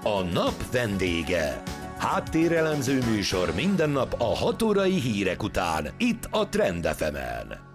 A nap vendége. Háttérelemző műsor minden nap a 6 órai hírek után, itt a Trend FM-en.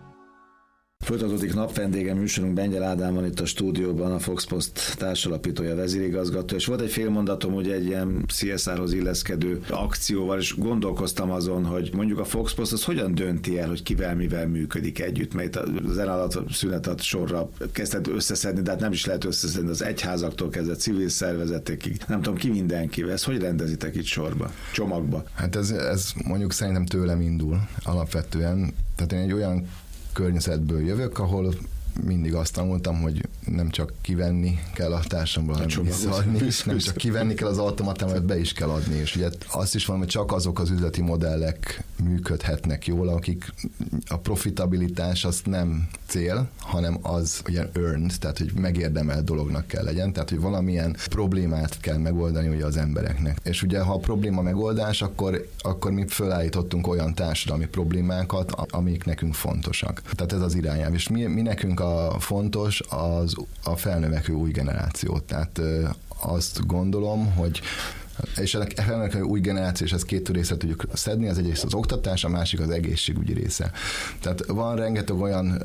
Folytatódik napvendége műsorunk, Bengyel Ádám van itt a stúdióban, a Fox Post társalapítója, vezérigazgató, és volt egy félmondatom, ugye egy ilyen CSR-hoz illeszkedő akcióval, és gondolkoztam azon, hogy mondjuk a Fox Post az hogyan dönti el, hogy kivel, mivel működik együtt, mert az elállat szünetet sorra kezdett összeszedni, de hát nem is lehet összeszedni az egyházaktól kezdve civil szervezetekig, nem tudom ki mindenkivel, ezt hogy rendezitek itt sorba, csomagba? Hát ez mondjuk szerintem tőlem indul alapvetően, tehát én egy olyan környezetből jövök, ahol mindig azt tanultam, hogy nem csak kivenni kell a társamból, hanem visszaadni, nem csak kivenni kell az automatán, mert be is kell adni. És ugye azt is mondom, hogy csak azok az üzleti modellek működhetnek jól, akik a profitabilitás az nem cél, hanem az ugye earned, tehát hogy megérdemelt dolognak kell legyen, tehát hogy valamilyen problémát kell megoldani ugye az embereknek. És ugye ha a probléma megoldás, akkor mi fölállítottunk olyan társadalmi problémákat, amik nekünk fontosak. Tehát ez az irányelv. És mi nekünk a fontos az a felnövekvő új generáció. Tehát azt gondolom, hogy és a felnövekvő új generáció, és ezt két részet tudjuk szedni, az egyrészt az oktatás, a másik az egészségügyi része. Tehát van rengeteg olyan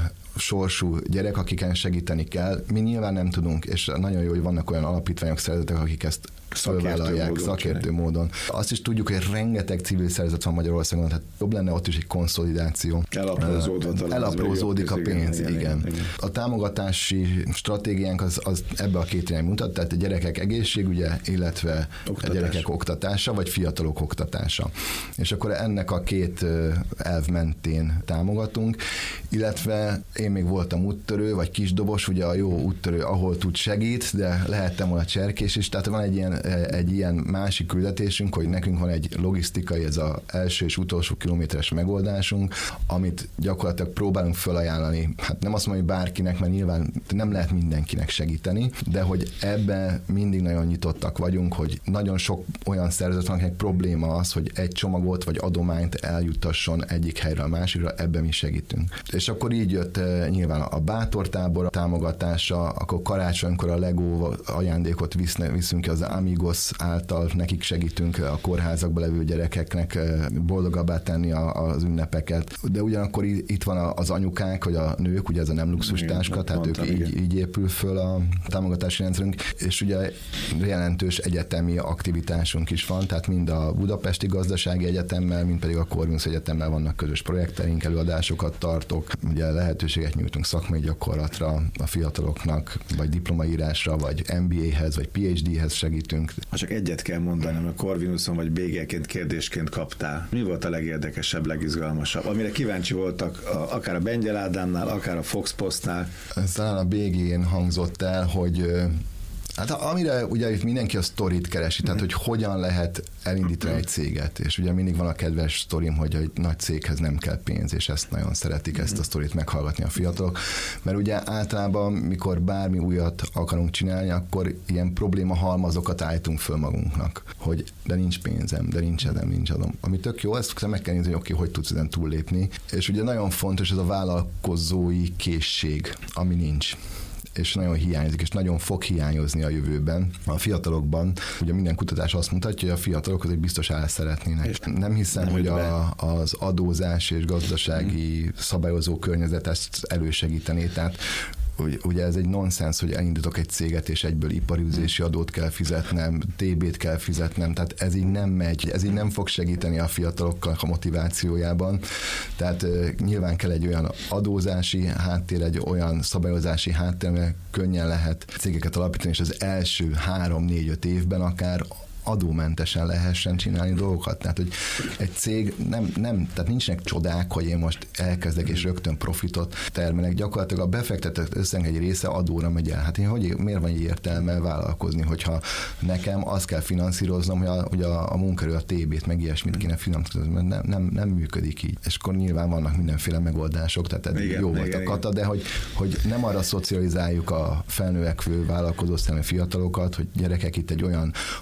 sorsú gyerek, akiken segíteni kell. Mi nyilván nem tudunk, és nagyon jó, hogy vannak olyan alapítványok, szervezetek, akik ezt fölvállalják szakértő módon. Azt is tudjuk, hogy rengeteg civil szervezet van Magyarországon, tehát jobb lenne ott is egy konszolidáció. Elaprózódik a pénz, igen. A támogatási stratégiánk az ebbe a két irány mutat, tehát a gyerekek egészségügye, illetve a gyerekek oktatása, vagy fiatalok oktatása. És akkor ennek a két elv mentén támogatunk, illetve én még voltam úttörő, vagy kisdobos, ugye a jó úttörő, ahol tud segít, de lehettem volna cserkés is, tehát van egy ilyen másik küldetésünk, hogy nekünk van egy logisztikai, ez az első és utolsó kilométeres megoldásunk, amit gyakorlatilag próbálunk felajánlani. Hát nem azt mondom, hogy bárkinek, mert nyilván nem lehet mindenkinek segíteni, de hogy ebben mindig nagyon nyitottak vagyunk, hogy nagyon sok olyan szervezet van, akinek probléma az, hogy egy csomagot vagy adományt eljuttasson egyik helyre a másikra, ebben mi segítünk. És akkor így jött nyilván a bátortábor támogatása, akkor karácsonykor a Lego ajándékot viszünk ki az Amigos által, nekik segítünk a kórházakba levő gyerekeknek boldogabbá tenni az ünnepeket. De ugyanakkor itt van az anyukák, vagy a nők, ugye ez a nem luxus táska, tehát ők így épül föl a támogatási rendszerünk, és ugye jelentős egyetemi aktivitásunk is van, tehát mind a Budapesti Gazdasági Egyetemmel, mind pedig a Corvinus Egyetemmel vannak közös projekteink, előadásokat tartok, ugye lehetőséget nyújtunk szakmai gyakorlatra a fiataloknak, vagy diplomaírásra, vagy MBA-hez, vagy PhD-hez segítünk. Ha csak egyet kell mondanom, a Corvinuson vagy BG-ként kérdésként kaptál. Mi volt a legérdekesebb, legizgalmasabb? Amire kíváncsi voltak akár a Bengyel Ádámnál, akár a Fox Postnál? Ez talán a BG-n hangzott el, hogy hát amire ugye mindenki a sztorit keresi, tehát hogy hogyan lehet elindítani egy céget, és ugye mindig van a kedves sztorim, hogy egy nagy céghez nem kell pénz, és ezt nagyon szeretik, ezt a sztorit meghallgatni a fiatalok, mert ugye általában, mikor bármi újat akarunk csinálni, akkor ilyen probléma halmazokat állítunk föl magunknak, hogy de nincs pénzem, de nincs adom. Ami tök jó, ezt meg kell nézni, hogy tudsz ezen túllépni, és ugye nagyon fontos ez a vállalkozói készség, ami nincs, és nagyon hiányzik, és nagyon fog hiányozni a jövőben. A fiatalokban, ugye minden kutatás azt mutatja, hogy a fiatalok azért biztos szeretnének. Nem hiszem, hogy az adózás és gazdasági szabályozó környezet ezt elősegítené, tehát ugye ez egy nonsens, hogy elindítok egy céget, és egyből iparűzési adót kell fizetnem, TB-t kell fizetnem, tehát ez így nem megy, ez így nem fog segíteni a fiataloknak a motivációjában. Tehát nyilván kell egy olyan adózási háttér, egy olyan szabályozási háttér, amely könnyen lehet cégeket alapítani, és az első 3-4-5 évben akár adómentesen lehessen csinálni dolgokat. Tehát, hogy egy cég tehát nincsenek csodák, hogy én most elkezdek és rögtön profitot termelek. Gyakorlatilag a befektetett összeg egy része adóra megy el. Hát miért van egy értelme vállalkozni, hogyha nekem azt kell finanszíroznom, hogy a munkaerő a TB-t, meg ilyesmit kéne finanszírozni, mert nem működik így. És akkor nyilván vannak mindenféle megoldások, tehát jó volt a kata, de hogy nem arra szocializáljuk a felnövekvő vállalkozó szemű fiatalokat, hogy gyerekek, itt egy olyan adórendszer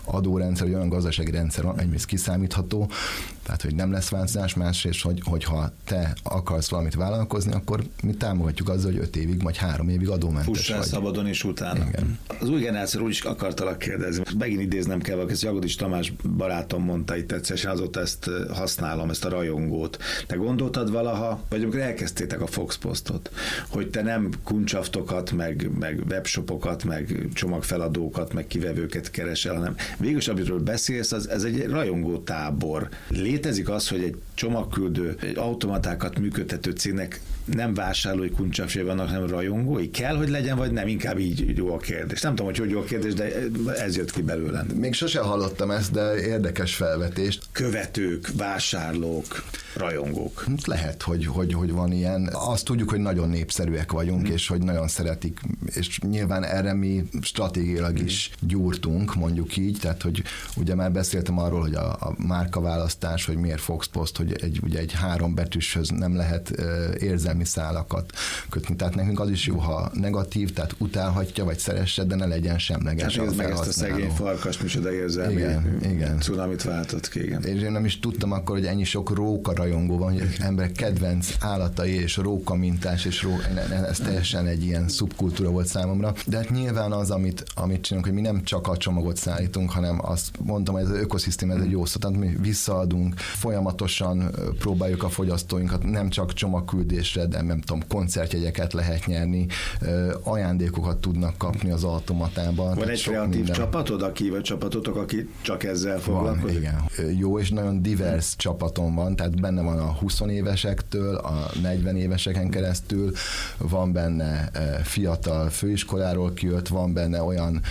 rendszer, hogy olyan gazdasági rendszer van, egyrészt kiszámítható, tehát hogy nem lesz változás, másrészt, hogyha te akarsz valamit vállalkozni, akkor mi támogatjuk azzal, hogy 5 évig, vagy 3 évig adómentes Fussál vagy. szabadon és utána. Igen. Az új generációról úgy is akartalak kérdezni. Megint idéznem kell, ezt Jagodics Tamás barátom mondta itt egyszer, azóta ezt használom, ezt a rajongót. Te gondoltad valaha, vagy amikor elkezdtétek a Foxpostot, hogy te nem kuncsaftokat, meg webshopokat, meg csomagfeladókat, meg kivevőket keresel, hanem végülis, amiről beszélsz, ez egy rajongótábor. Létezik az, hogy egy csomagküldő, egy automatákat működtető cégnek nem vásárlói kuncsafjai vannak, hanem rajongói? Kell, hogy legyen, vagy nem? Inkább így jó a kérdés. Nem tudom, hogy jó a kérdés, de ez jött ki belőlem. Még sosem hallottam ezt, de érdekes felvetést. Követők, vásárlók, rajongók. Lehet, hogy van ilyen. Azt tudjuk, hogy nagyon népszerűek vagyunk, és hogy nagyon szeretik, és nyilván erre mi stratégiailag is gyúrtunk, mondjuk így, tehát, hogy ugye már beszéltem arról, hogy a márkaválasztás, hogy miért Foxpost, hogy ugye egy 3 betűshöz nem lehet érzelmi szálakat kötni. Tehát nekünk az is jó, ha negatív, tehát utálhatja, vagy szeresse, de ne legyen semleges. Hát ez meg ezt a szegény farkas micsoda érzelmi cunamit váltott ki. Igen. És én nem is tudtam akkor, hogy ennyi sok róka rajongó van, hogy emberek kedvenc állatai és róka mintás, és ez teljesen egy ilyen szubkultúra volt számomra. De hát nyilván az, amit csinálunk, hogy mi nem csak a csomagot szállítunk, hanem azt mondtam, hogy ez az ökoszisztém, ez egy jó szó, tehát mi visszaadunk, folyamatosan próbáljuk a fogyasztóinkat nem csak csomagküldésre, de nem tudom, koncertjegyeket lehet nyerni, ajándékokat tudnak kapni az automatában. Van egy kreatív csapatod, vagy csapatotok, aki csak ezzel foglalkozik? Igen. Jó és nagyon divers csapatom van, tehát benne van a 20 évesektől, a 40 éveseken keresztül, van benne fiatal főiskoláról kijött, van benne olyan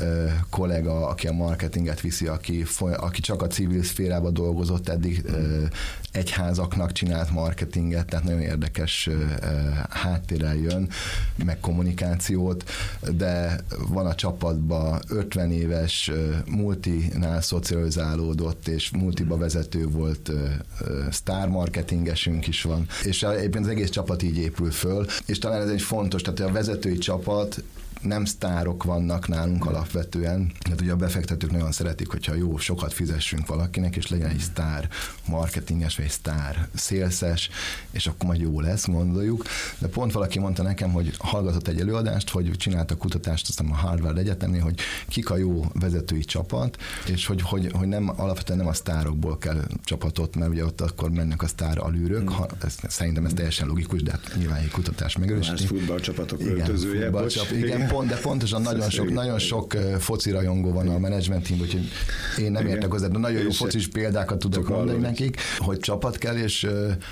kollega, aki a marketinget viszi, aki csak a civil szférában dolgozott, eddig egyházaknak csinált marketinget, tehát nagyon érdekes háttérrel jön, meg kommunikációt, de van a csapatban 50 éves multinál szocializálódott, és multiba vezető volt sztár marketingesünk is van, és egyébként az egész csapat így épül föl, és talán ez egy fontos, tehát a vezetői csapat nem sztárok vannak nálunk alapvetően, hát ugye a befektetők nagyon szeretik, hogyha jó, sokat fizessünk valakinek, és legyen egy sztár marketinges, vagy egy sztár szélszes, és akkor majd jó lesz, gondoljuk. De pont valaki mondta nekem, hogy hallgatott egy előadást, hogy csináltak kutatást, aztán a Harvard Egyetemnél, hogy kik a jó vezetői csapat, és hogy nem, alapvetően nem a sztárokból kell csapatot, mert ugye ott akkor mennek a sztár alűrök, szerintem ez teljesen logikus, de hát nyilván egy kutatás megerősíti. Más futballcsapatok öltözője. Igen, de pontosan nagyon sok foci rajongó van a menedzsment teamben, úgyhogy én nem értek hozzá, de nagyon jó focis példákat tudok mondani nekik, hogy csapat kell, és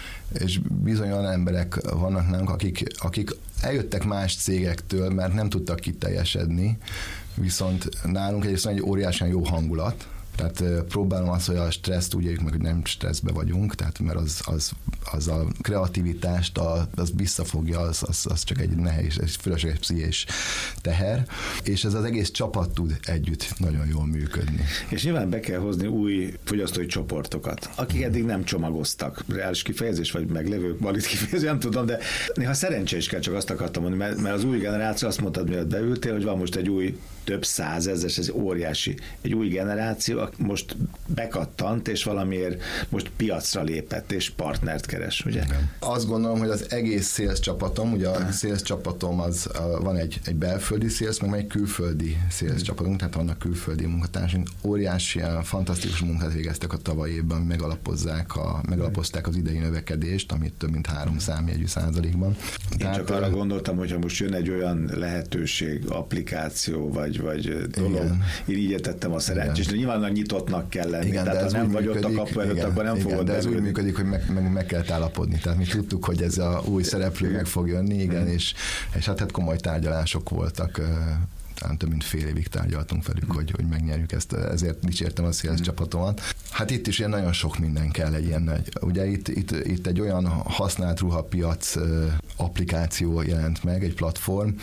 bizony olyan emberek vannak nálunk, akik eljöttek más cégektől, mert nem tudtak kiteljesedni, viszont nálunk egyrészt egy óriásian jó hangulat, tehát próbálom azt, hogy a stresszt úgy éljük meg, hogy nem stresszbe vagyunk, tehát mert az a kreativitást, az visszafogja, az csak egy nehéz, egy fölösleges pszichés teher, és ez az egész csapat tud együtt nagyon jól működni. És nyilván be kell hozni új fogyasztói csoportokat, akik eddig nem csomagoztak. Reális kifejezés, vagy meglevő valit kifejezés, nem tudom, de néha szerencsés kell, csak azt akartam mondani, mert az új generáció, azt mondtad, mielőtt beültél, hogy van most egy új több százezres, ez óriási, egy új generáció, most bekattant, és valamiért most piacra lépett, és partnert keres, ugye? Igen. Azt gondolom, hogy az egész sales csapatom, ugye a sales csapatom van egy belföldi sales, meg egy külföldi sales csapatunk, tehát vannak külföldi munkatársunk. Óriási, fantasztikus munkát végeztek a tavalyi évben, megalapozták az idei növekedést, amit több mint 3 számjegyű százalékban. Én csak arra gondoltam, hogyha most jön egy olyan lehetőség, applikáció, vagy dolog, én így értettem a szerencsés, de nyilván nyitottnak kell lenni, igen, tehát ha nem vagy ott a kapu előtt, akkor nem fogod de ez úgy működik, hogy meg kell állapodni. Tehát mi tudtuk, hogy ez a új szereplő meg fog jönni, igen, és hát komoly tárgyalások voltak, talán több mint fél évig tárgyaltunk velük, hogy megnyerjük ezt, ezért dicsértem a sales csapatomat. Hát itt is ilyen nagyon sok minden kell egy ilyen nagy. Ugye itt egy olyan használt ruhapiac applikáció jelent meg, egy platform,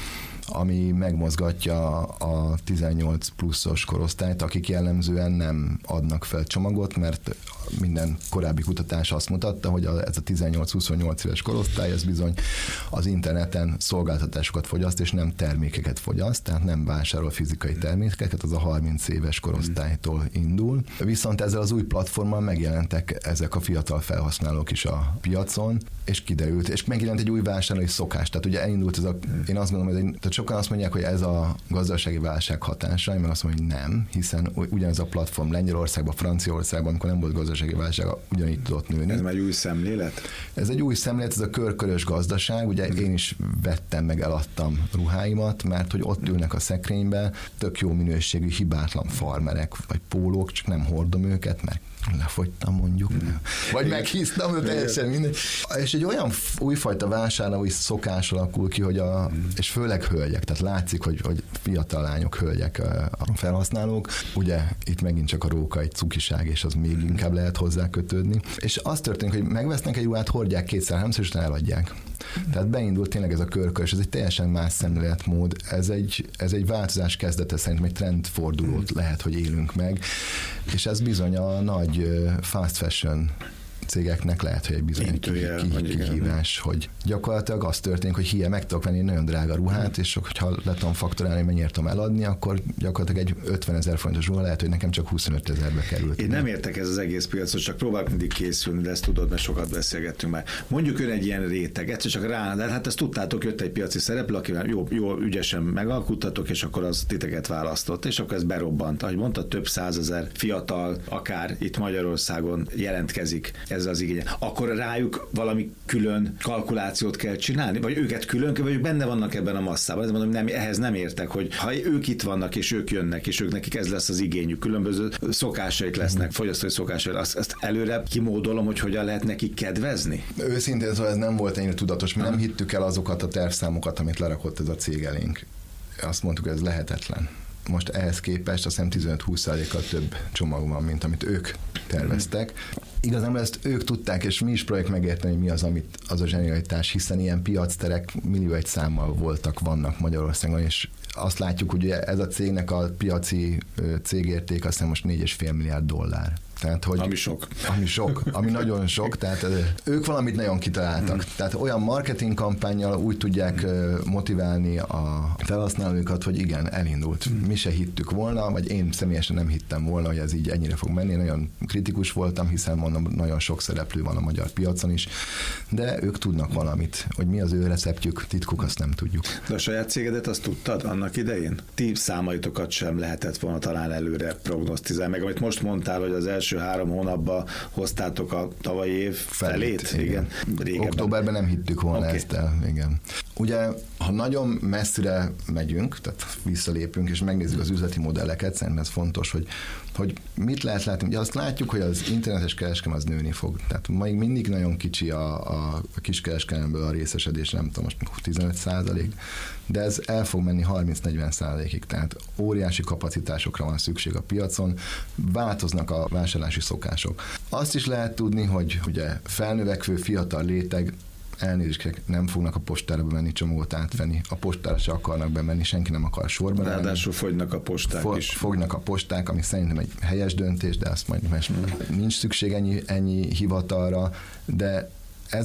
ami megmozgatja a 18 pluszos korosztályt, akik jellemzően nem adnak fel csomagot, mert minden korábbi kutatás azt mutatta, hogy ez a 18-28 éves korosztály, ez bizony az interneten szolgáltatásokat fogyaszt, és nem termékeket fogyaszt, tehát nem vásárol fizikai termékeket, az a 30 éves korosztálytól indul. Viszont ezzel az új platformmal megjelentek ezek a fiatal felhasználók is a piacon, és kiderült, és megjelent egy új vásárlói szokás. Tehát ugye elindult ez én azt gondolom, hogy tehát sokan azt mondják, hogy ez a gazdasági válság hatása, én meg azt mondom, hogy nem, hiszen ugyanez a platform Lengyelországban, Franciaországban, amikor nem volt gazdasági válság, ugyanígy tudott nőni. Ez már egy új szemlélet? Ez egy új szemlélet, ez a körkörös gazdaság, ugye én is vettem meg, eladtam ruháimat, mert hogy ott ülnek a szekrényben tök jó minőségű, hibátlan farmerek, vagy pólók, csak nem hordom őket, mert lefogytam mondjuk, vagy meghisztam, teljesen mindegy. És egy olyan újfajta vásárlói szokás alakul ki, hogy és főleg hölgyek, tehát látszik, hogy fiatal lányok, hölgyek a felhasználók. Ugye itt megint csak a róka egy cukiság, és az még inkább lehet hozzá kötődni. És az történik, hogy megvesznek egy ruhát, hordják kétszer-háromszor, és utána eladják. Tehát beindult tényleg ez a körkör, és ez egy teljesen más szemléletmód. Ez egy változás kezdete, szerintem egy trendfordulót lehet, hogy élünk meg, és ez bizony a nagy fast fashion cégeknek lehet, hogy egy bizony kihívás, hogy gyakorlatilag az történik, hogy meg tudok venni egy nagyon drága ruhát, és hogyha le tudom faktorálni, mennyiért tudom eladni, akkor gyakorlatilag egy 50 000 forintos ruha lehet, hogy nekem csak 25 000-be került. Én nem értek ez az egész piacot, csak próbálok mindig készülni, de ezt tudod, mert sokat beszélgettünk már. Mondjuk ön egy ilyen réteg, egyszer csak rá, de hát ezt tudtátok, jött egy piaci szereplő, akivel jó ügyesen megalkuttatok, és akkor az titeket választott, és akkor ez berobbant. Ahogy mondta, több 100 000 fiatal, akár itt Magyarországon jelentkezik ez az igény. Akkor rájuk valami külön kalkulációt kell csinálni? Vagy őket külön, vagy ők benne vannak ebben a masszában? Ez mondom, ehhez nem értek, hogy ha ők itt vannak, és ők jönnek, és ők nekik ez lesz az igényük, különböző szokásaik lesznek, fogyasztói szokásaik, azt előre kimódolom, hogy hogyan lehet nekik kedvezni? Őszintén szóval ez nem volt ennyire tudatos. Mi nem hittük el azokat a tervszámokat, amit lerakott ez a cég elénk. Azt mondtuk, hogy ez lehetetlen. Most ehhez képest azt hiszem 15-20%-kal több csomag van, mint amit ők terveztek. Igazából ezt ők tudták, és mi is próbáljuk megérteni, hogy mi az a zsenialitás, hiszen ilyen piacterek millió egy számmal vannak Magyarországon, és azt látjuk, hogy ez a cégnek a piaci cégérték azt hiszem most $4,5 milliárd. Tehát, hogy ami sok, ami nagyon sok, tehát ők valamit nagyon kitaláltak. Tehát olyan marketing kampánnyal úgy tudják motiválni a felhasználókat, hogy igen, elindult. Mi se hittük volna, vagy én személyesen nem hittem volna, hogy ez így ennyire fog menni. Nagyon kritikus voltam, hiszen mondom, nagyon sok szereplő van a magyar piacon is, de ők tudnak valamit. Hogy mi az ő receptjük, titkuk, azt nem tudjuk. De a saját cégedet azt tudtad annak idején? Ti számaitokat sem lehetett volna talán előre prognosztizálni, meg amit most mondtál, hogy az első 3 hónapban hoztátok a tavalyi év felét. Igen. Októberben nem hittük volna ezt el. Igen. Ugye, ha nagyon messzire megyünk, tehát visszalépünk, és megnézzük az üzleti modelleket, szerintem ez fontos, hogy mit lehet látni. Ugye azt látjuk, hogy az internetes kereskedelem az nőni fog. Tehát még mindig nagyon kicsi a kiskereskedelemből a részesedés, nem tudom, most 15%, de ez el fog menni 30-40%-ig. Tehát óriási kapacitásokra van szükség a piacon, változnak a vásárlási szokások. Azt is lehet tudni, hogy ugye felnövekvő fiatal réteg elnézést, nem fognak a postára bemenni, csomagot átvenni. A postára se akarnak bemenni, senki nem akar sorban állni. Ráadásul fogynak a posták is. Fognak a posták, ami szerintem egy helyes döntés, de azt majd nincs szükség ennyi hivatalra, de ez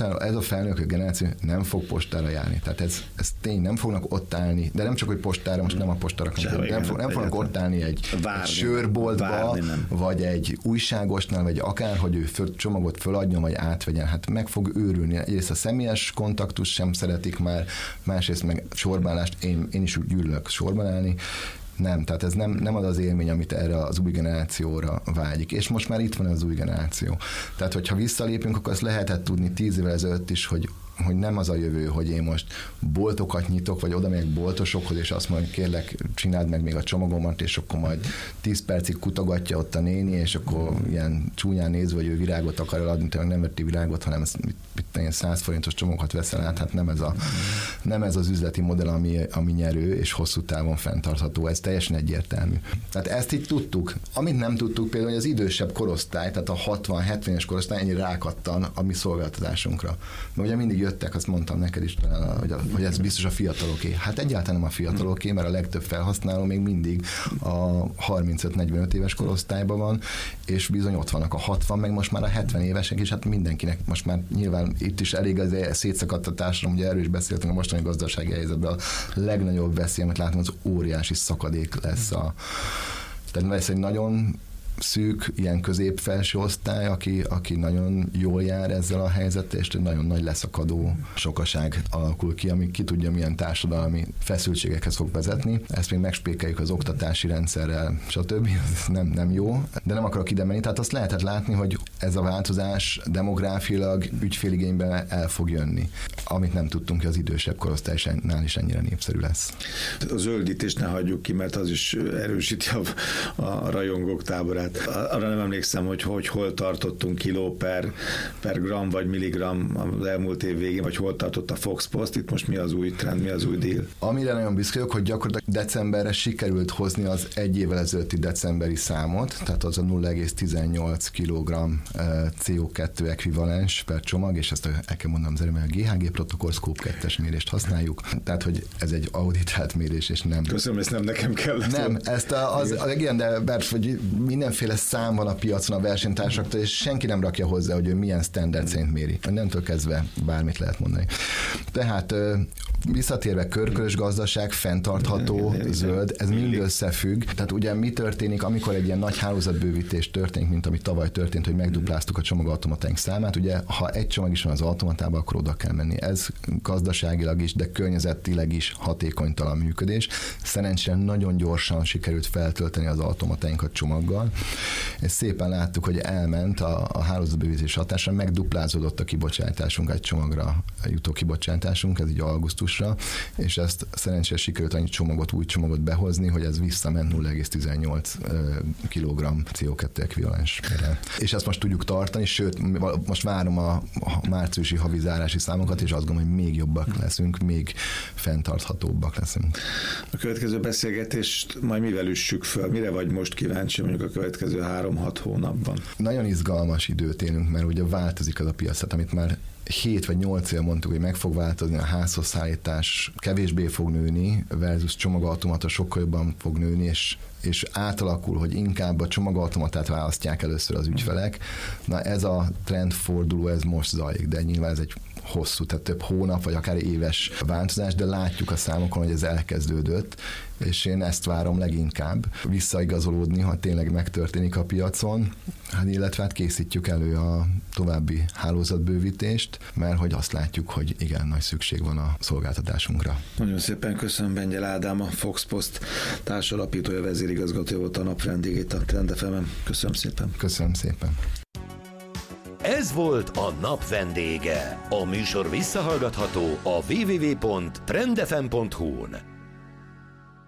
a felnőtt generáció nem fog postára járni. Tehát ez tény, nem fognak ott állni, de nem csak, hogy postára, most nem a postára, nem fognak ott állni egy sörboltba, vagy egy újságosnál, vagy akár, hogy ő csomagot föladjon, vagy átvegyen. Hát meg fog őrülni. Egyrészt a személyes kontaktus sem szeretik már, másrészt meg sorbállást, én is úgy gyűlölök sorban állni. Nem, tehát ez nem az az élmény, amit erre az új generációra vágyik. És most már itt van az új generáció. Tehát, hogyha visszalépünk, akkor azt lehetett tudni 10 évvel ezelőtt is, hogy nem az a jövő, hogy én most boltokat nyitok, vagy oda megyek boltosokhoz, és azt mondom, kérlek, csináld meg még a csomagomat, és akkor majd 10 percig kutogatja ott a néni, és akkor ilyen csúnyán nézve, hogy ő virágot akar eladni, tehát nem vetti virágot, hanem ilyen 100 forintos csomagokat veszel át, hát nem ez az üzleti modell, ami nyerő, és hosszú távon fenntartható, ez teljesen egyértelmű. Tehát ezt így tudtuk. Amit nem tudtuk például, hogy az idősebb korosztály, tehát a 60-70-es korosztály ennyi rákattan a mi szolgáltatásunkra. Mert ugye mindig jöttek, azt mondtam neked is talán, hogy ez biztos a fiataloké. Hát egyáltalán nem a fiataloké, mert a legtöbb felhasználó még mindig a 35-45 éves korosztályban van, és bizony ott vannak a 60, meg most már a 70 évesek, és hát mindenkinek most már nyilván itt is elég az szétszakadt a társadalom, ugye erről is beszéltünk a mostani gazdasági helyzetben, a legnagyobb veszély, amit látunk, az óriási szakadék lesz tehát lesz egy nagyon szűk, ilyen közép-felső osztály, aki nagyon jól jár ezzel a helyzettel, és egy nagyon nagy leszakadó sokaság alakul ki, ami ki tudja, milyen társadalmi feszültségekhez fog vezetni. Ezt még megspékeljük az oktatási rendszerrel, stb. Nem jó, de nem akarok ide menni. Tehát azt lehetett látni, hogy ez a változás demográfiailag ügyféligényben el fog jönni. Amit nem tudtunk, hogy az idősebb korosztálynál is ennyire népszerű lesz. A zöldítést ne hagyjuk ki, mert az is erősíti a rajongók táborát. Arra nem emlékszem, hogy hol tartottunk kiló per gram vagy milligram az elmúlt év végén, vagy hol tartott a Fox Post. Itt most mi az új trend, mi az új deal? Amire nagyon büszke vagyok, hogy gyakorlatilag decemberre sikerült hozni az egy évvel ezelőtti decemberi számot, tehát az a 0,18 kg CO2 ekvivalens per csomag, és ezt el kell mondanom az előbb, a GHG protokoll Scope 2-es mérést használjuk, tehát hogy ez egy auditált mérés, és nem... Köszönöm, ezt nem nekem kell. Nem, ezt igen, de mert hogy mindenféle szám van a piacon a versenytársaktól, és senki nem rakja hozzá, hogy ő milyen standard szerint méri. Innentől kezdve bármit lehet mondani. Tehát visszatérve körkörös gazdaság, fenntartható, zöld, ez mind összefügg. Tehát ugye mi történik, amikor egy ilyen nagy hálózatbővítés történik, mint ami tavaly történt, hogy megdupláztuk a csomagautomatáink számát, ugye ha egy csomag is van az automatában, akkor oda kell menni. Ez gazdaságilag is, de környezetileg is hatékonytalan működés. Szerencsére nagyon gyorsan sikerült feltölteni az automatáinkat csomaggal, és szépen láttuk, hogy elment a hálózatbővítés hatása, megduplázódott a kibocsátásunk, egy csomagra jutó kibocsátásunk, ez így augusztusra, és ezt szerencsére sikerült annyi új csomagot behozni, hogy ez visszament 0,18 kg CO2 ekvivalensre. És ezt most tudjuk tartani, sőt, most várom a márciusi havi zárási számokat, és azt gondolom, hogy még jobbak leszünk, még fenntarthatóbbak leszünk. A következő beszélgetést majd mivel üssük föl? Mire vagy most kíváncsi, mondjuk a következő 3-6 hónapban? Nagyon izgalmas időt élünk, mert ugye változik az a piac, amit már 7 vagy 8 éve mondtuk, hogy meg fog változni, a házhoz szállítás kevésbé fog nőni, versus csomagautomata sokkal jobban fog nőni, és átalakul, hogy inkább a csomagautomatát választják először az ügyfelek. Na ez a trendforduló, ez most zajlik, de nyilván ez egy hosszú, tehát több hónap, vagy akár éves változás, de látjuk a számokon, hogy ez elkezdődött, és én ezt várom leginkább visszaigazolódni, ha tényleg megtörténik a piacon, illetve hát készítjük elő a további hálózatbővítést, mert hogy azt látjuk, hogy igen, nagy szükség van a szolgáltatásunkra. Nagyon szépen köszönöm, Bengyel Ádám, a Fox Post társalapítója, vezérigazgatója volt a Nap vendégét a Trend FM-en. Köszönöm szépen. Köszönöm szépen. Ez volt a Nap vendége. A műsor visszahallgatható a www.trendfm.hu-n.